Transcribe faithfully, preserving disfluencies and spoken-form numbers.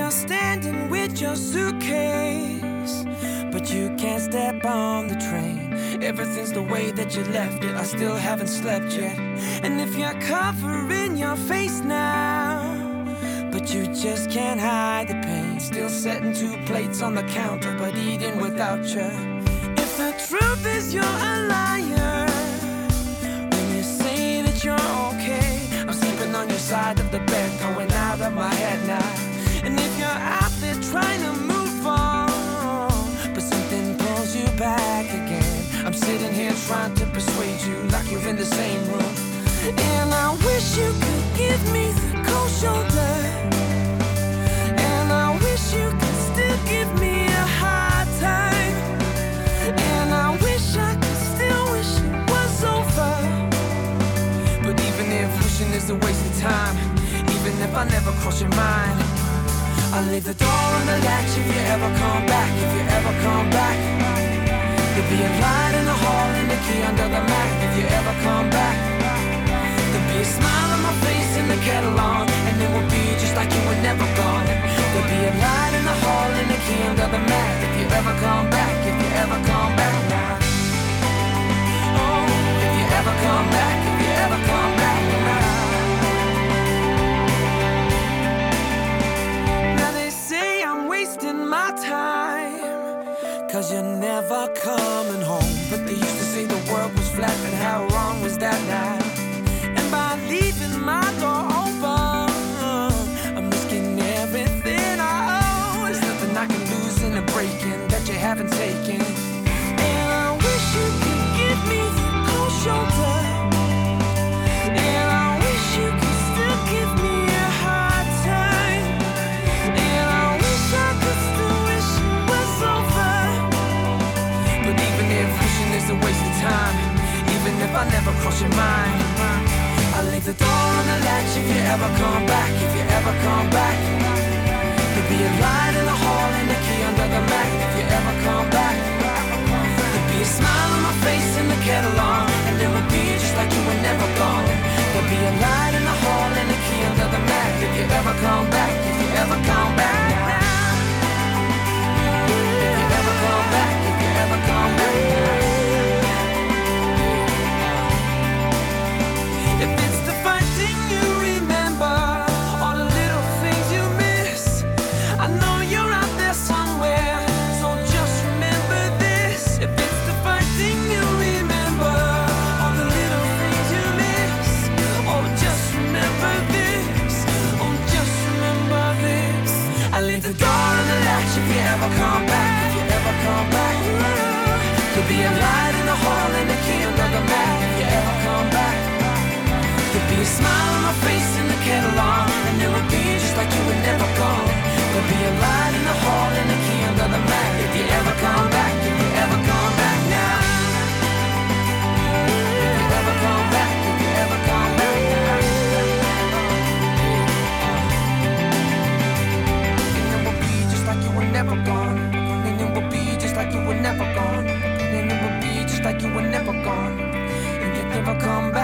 you're standing with your suitcase, but you can't step on the train. Everything's the way that you left it. I still haven't slept yet. And if you're covering your face now, but you just can't hide the pain, still setting two plates on the counter, but eating without you. If the truth is you're a liar when you say that you're okay, I'm sleeping on your side of the bed, going out of my head now. And if you're out there trying to move on, but something pulls you back again, I'm sitting here trying to persuade you like you're in the same room. And I wish you could give me the cold shoulder, and I wish you could still give me a hard time, and I wish I could still wish it was over. But even if wishing is a waste of time, even if I never cross your mind, I'll leave the door on the latch if you ever come back, if you ever come back. There'll be a light in the hall and the key under the mat if you ever come back. There'll be a smile on my face and the kettle on, and it will be just like you were never gone. There'll be a light in the hall and the key under the mat if you ever come back, if you ever come back now. Oh, if you ever come back, if you ever come back now. Now they say I'm wasting my time, cause you're never coming home. But they used to say the world was flat, and how wrong was that now? And by leaving my door open, I'm risking everything I owe. There's nothing I can lose in a break-in that you haven't taken. And I wish you could give me the cold shoulder, and I wish you could still give me a hard time, and I wish I could still wish it was over. But even if wishing is a waste of time, even if I never cross your mind, I'll leave the door on the latch if you ever come back, if you ever come back. There'll be a light in the hall and the key under the mat if you ever come back. There'll be a smile on my face and the kettle on, and it will be just like you were never gone. There'll be a light in the hall and the key under the mat if you ever come back, if you ever come back now. If you ever come back, if you ever come back now. If it's the fine thing you remember, all the little things you miss, I know you're out there somewhere, so just remember this. If it's the fine thing you remember, all the little things you miss, oh just remember this, oh just remember this. I leave the door on the latch if you ever come back, if you ever come back. There'll be a light in the hall and the key under the mat if you ever come back. There'll be a smile on my face and the kettle on, and it will be just like you were never gone. There'll be a light in the hall and the key under the mat if you ever come back, if you ever come back now. If you ever come back, if you ever come back now. And it will be just like you were never gone. And it will be just like you were never gone. And it will be just like you were never gone. And you never come back.